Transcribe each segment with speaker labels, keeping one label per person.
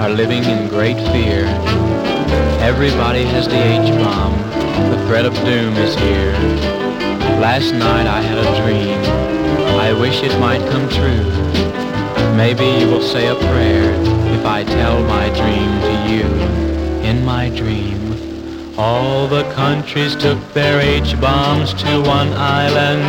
Speaker 1: are living in great fear. Everybody has the H-bomb. The threat of doom is here. Last night I had a dream. I wish it might come true. Maybe you will say a prayer if I tell my dream to you. In my dream, all the countries took their H-bombs to one island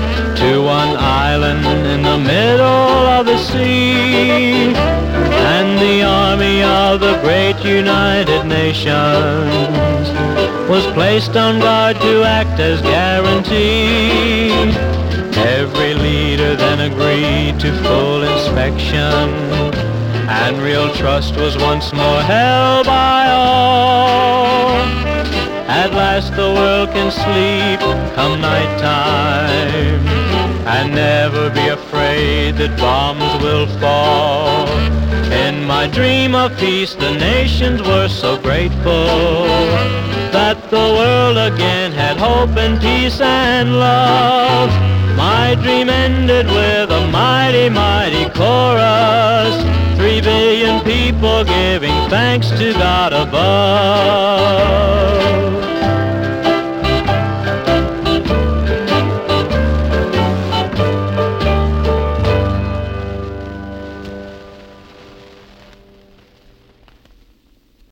Speaker 1: in the middle of the sea. And the army of the great United Nations was placed on guard to act as guarantee. Every leader then agreed to full inspection, and real trust was once more held by all. At last the world can sleep come nighttime, and never be afraid that bombs will fall. In my dream of peace the nations were so grateful that the world again had hope and peace and love. My dream ended with a mighty, mighty chorus, 3 billion people giving thanks to God above.